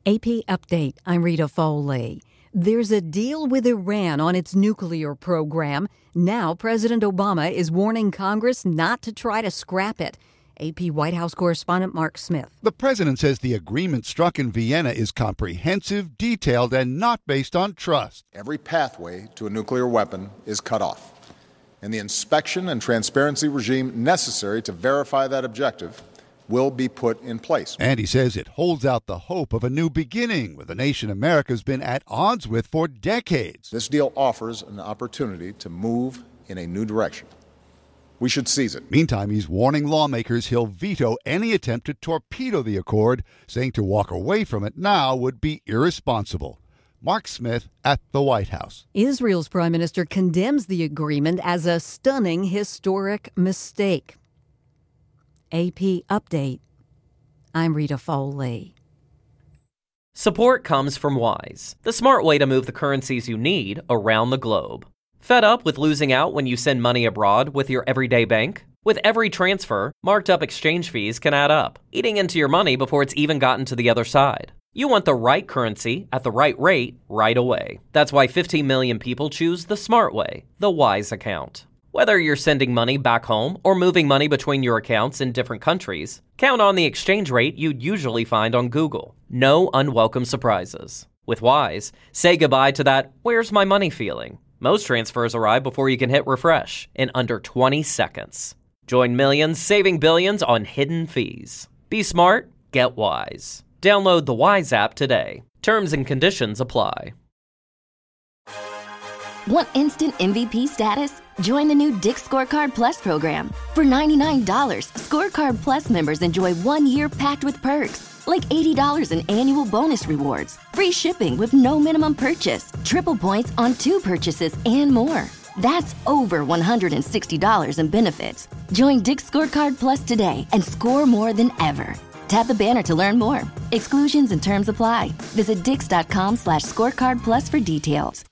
AP Update, I'm Rita Foley. There's a deal with Iran on its nuclear program. Now President Obama is warning Congress not to try to scrap it. AP White House correspondent Mark Smith. The president says the agreement struck in Vienna is comprehensive, detailed, and not based on trust. Every pathway to a nuclear weapon is cut off, and the inspection and transparency regime necessary to verify that objective will be put in place. And he says it holds out the hope of a new beginning with a nation America's been at odds with for decades. This deal offers an opportunity to move in a new direction. We should seize it. Meantime, he's warning lawmakers he'll veto any attempt to torpedo the accord, saying to walk away from it now would be irresponsible. Mark Smith at the White House. Israel's prime minister condemns the agreement as a stunning historic mistake. AP Update. I'm Rita Foley. Support comes from Wise, the smart way to move the currencies you need around the globe. Fed up with losing out when you send money abroad with your everyday bank? With every transfer, marked up exchange fees can add up, eating into your money before it's even gotten to the other side. You want the right currency at the right rate right away. That's why 15 million people choose the smart way, the Wise account. Whether you're sending money back home or moving money between your accounts in different countries, count on the exchange rate you'd usually find on Google. No unwelcome surprises. With Wise, say goodbye to that "where's my money" feeling. Most transfers arrive before you can hit refresh in under 20 seconds. Join millions saving billions on hidden fees. Be smart, get Wise. Download the Wise app today. Terms and conditions apply. Want instant MVP status? Join the new Dick's Scorecard Plus program. For $99, Scorecard Plus members enjoy 1 year packed with perks, like $80 in annual bonus rewards, free shipping with no minimum purchase, triple points on 2 purchases, and more. That's over $160 in benefits. Join Dick's Scorecard Plus today and score more than ever. Tap the banner to learn more. Exclusions and terms apply. Visit dix.com/scorecard plus for details.